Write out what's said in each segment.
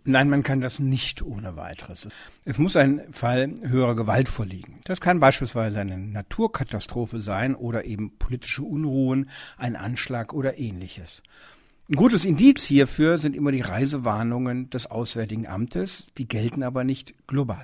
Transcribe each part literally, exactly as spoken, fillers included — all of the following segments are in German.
Nein, man kann das nicht ohne weiteres. Es muss ein Fall höherer Gewalt vorliegen. Das kann beispielsweise eine Naturkatastrophe sein oder eben politische Unruhen, ein Anschlag oder ähnliches. Ein gutes Indiz hierfür sind immer die Reisewarnungen des Auswärtigen Amtes, die gelten aber nicht global.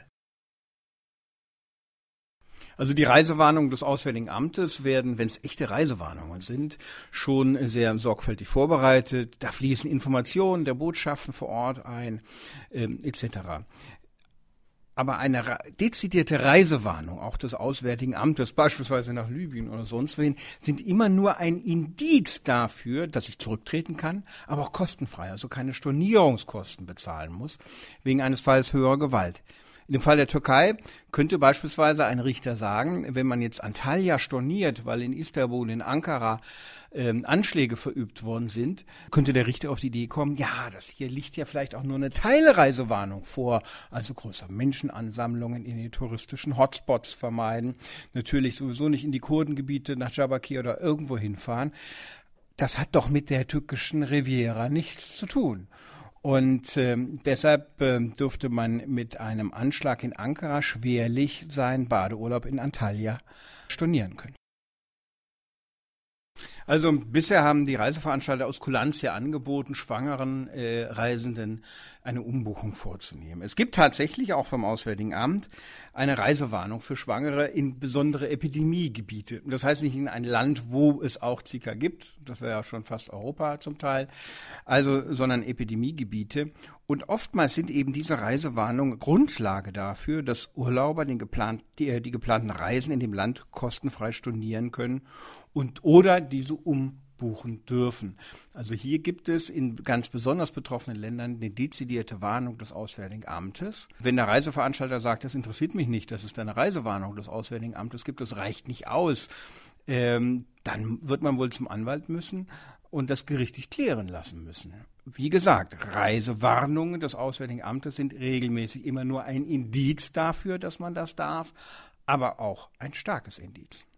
Also die Reisewarnungen des Auswärtigen Amtes werden, wenn es echte Reisewarnungen sind, schon sehr sorgfältig vorbereitet. Da fließen Informationen der Botschaften vor Ort ein, ähm, et cetera. Aber eine dezidierte Reisewarnung, auch des Auswärtigen Amtes, beispielsweise nach Libyen oder sonst wen, sind immer nur ein Indiz dafür, dass ich zurücktreten kann, aber auch kostenfrei, also keine Stornierungskosten bezahlen muss, wegen eines Falls höherer Gewalt. In dem Fall der Türkei könnte beispielsweise ein Richter sagen, wenn man jetzt Antalya storniert, weil in Istanbul, in Ankara ähm, Anschläge verübt worden sind, könnte der Richter auf die Idee kommen, ja, das hier liegt ja vielleicht auch nur eine Teilreisewarnung vor, also größere Menschenansammlungen in den touristischen Hotspots vermeiden, natürlich sowieso nicht in die Kurdengebiete nach Diyarbakir oder irgendwo hinfahren. Das hat doch mit der türkischen Riviera nichts zu tun. Und ähm, deshalb ähm, dürfte man mit einem Anschlag in Ankara schwerlich seinen Badeurlaub in Antalya stornieren können. Also bisher haben die Reiseveranstalter aus Kulanz ja angeboten, schwangeren äh, Reisenden eine Umbuchung vorzunehmen. Es gibt tatsächlich auch vom Auswärtigen Amt eine Reisewarnung für Schwangere in besondere Epidemiegebiete. Das heißt nicht in ein Land, wo es auch Zika gibt, das wäre ja schon fast Europa zum Teil, also sondern Epidemiegebiete. Und oftmals sind eben diese Reisewarnungen Grundlage dafür, dass Urlauber den geplant, die, die geplanten Reisen in dem Land kostenfrei stornieren können und oder diese umbuchen dürfen. Also hier gibt es in ganz besonders betroffenen Ländern eine dezidierte Warnung des Auswärtigen Amtes. Wenn der Reiseveranstalter sagt, das interessiert mich nicht, dass es eine Reisewarnung des Auswärtigen Amtes gibt, das reicht nicht aus, ähm, dann wird man wohl zum Anwalt müssen und das gerichtlich klären lassen müssen. Wie gesagt, Reisewarnungen des Auswärtigen Amtes sind regelmäßig immer nur ein Indiz dafür, dass man das darf, aber auch ein starkes Indiz.